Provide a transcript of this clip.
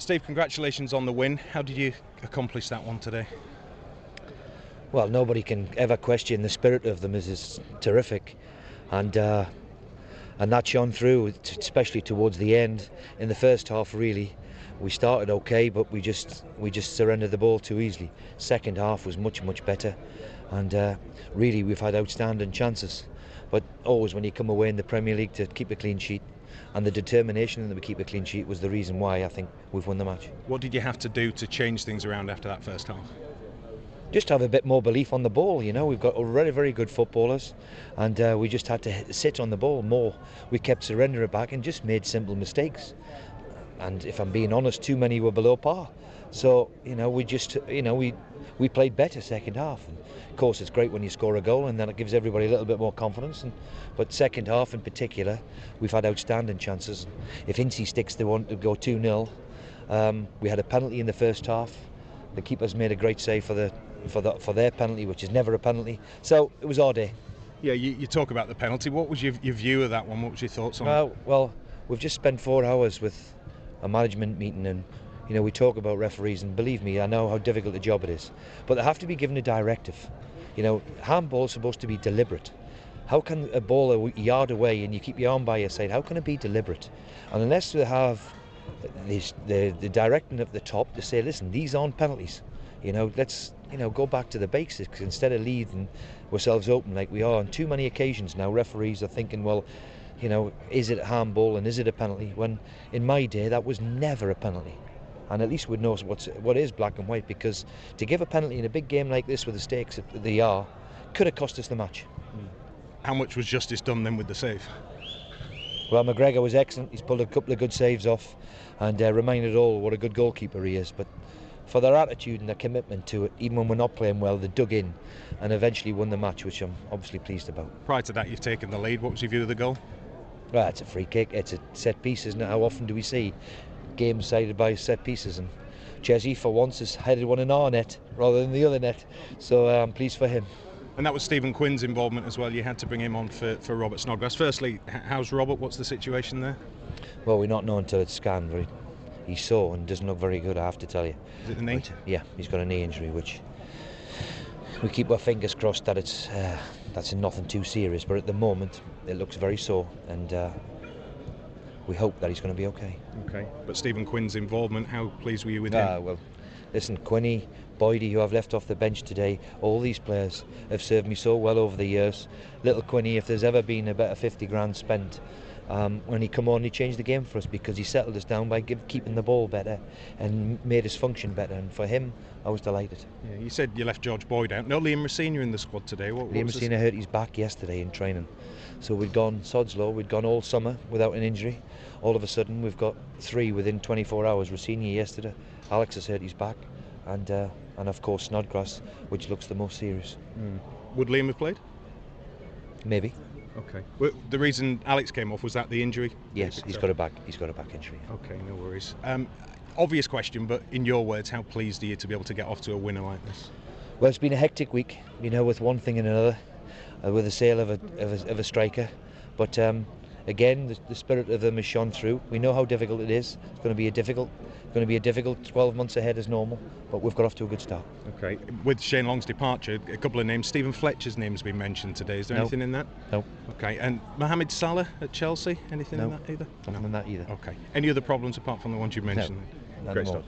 Steve, congratulations on the win. How did you accomplish that one today? Well, nobody can ever question the spirit of them. Is terrific, and that shone through, especially towards the end. In the first half, really, we started okay, but we just surrendered the ball too easily. Second half was much better, and really we've had outstanding chances. But always when you come away in the Premier League to keep a clean sheet, and the determination that we keep a clean sheet was the reason why I think we've won the match. What did you have to do to change things around after that first half? Just have a bit more belief on the ball. You know, we've got already very good footballers, and we just had to sit on the ball more. We kept surrendering back and just made simple mistakes. And if I'm being honest, too many were below par. So we played better second half. And of course, it's great when you score a goal, and then it gives everybody a little bit more confidence. But second half in particular, we've had outstanding chances. If Ince sticks to one to go 2-0, we had a penalty in the first half. The keepers made a great save for their penalty, which is never a penalty. So it was our day. Yeah, you talk about the penalty. What was your view of that one? What was your thoughts on it? Well, we've just spent 4 hours with a management meeting, and we talk about referees, and believe me, I know how difficult a job it is, but they have to be given a directive. Handball is supposed to be deliberate. How can a ball a yard away and you keep your arm by your side, how can it be deliberate? And unless they have the directing at the top to say, listen, these aren't penalties, let's go back to the basics instead of leaving ourselves open like we are on too many occasions now. Referees are thinking, well, is it a handball and is it a penalty, when in my day that was never a penalty. And at least we'd know what is black and white, because to give a penalty in a big game like this with the stakes that they are could have cost us the match. How much was justice done then with the save? Well, McGregor was excellent. He's pulled a couple of good saves off, and reminded all what a good goalkeeper he is. But for their attitude and their commitment to it, even when we're not playing well, they dug in and eventually won the match, which I'm obviously pleased about. Prior to that, you've taken the lead. What was your view of the goal? Well, it's a free kick. It's a set piece, isn't it? How often do we see games decided by set pieces? And Chesney, for once, has headed one in our net rather than the other net. So I'm pleased for him. And that was Stephen Quinn's involvement as well. You had to bring him on for Robert Snodgrass. Firstly, how's Robert? What's the situation there? Well, we're not known until it's scanned. But he's sore and doesn't look very good, I have to tell you. Is it the knee? But, yeah, he's got a knee injury, which we keep our fingers crossed that that's nothing too serious. But at the moment, it looks very sore, and we hope that he's going to be okay. Okay. But Stephen Quinn's involvement, how pleased were you with him? Well, listen, Quinny, Boydie, who I've left off the bench today, all these players have served me so well over the years. Little Quinny, if there's ever been a better 50 grand spent, when he come on, he changed the game for us, because he settled us down by keeping the ball better and made us function better. And for him, I was delighted. Yeah, you said you left George Boyd out. No Liam Rosenior in the squad today. Liam Rosenior hurt his back yesterday in training. So we'd gone sod's law, we'd gone all summer without an injury. All of a sudden, we've got 3 within 24 hours. Rosenior yesterday, Alex has hurt his back, and of course Snodgrass, which looks the most serious. Would Liam have played? Maybe. Okay. Well, the reason Alex came off, was that the injury? Yes, he's got a back injury. Okay, no worries. Obvious question, but in your words, how pleased are you to be able to get off to a winner like this? Well, it's been a hectic week, with one thing and another, with the sale of a striker. But again, the spirit of them has shone through. We know how difficult it is. It's going to be a difficult 12 months ahead as normal, but we've got off to a good start. Okay. With Shane Long's departure, a couple of names. Stephen Fletcher's name's been mentioned today. Is there anything in that? No. Okay. And Mohamed Salah at Chelsea? Anything in that either? Nothing in that either. Okay. Any other problems apart from the ones you mentioned? No, Great stuff.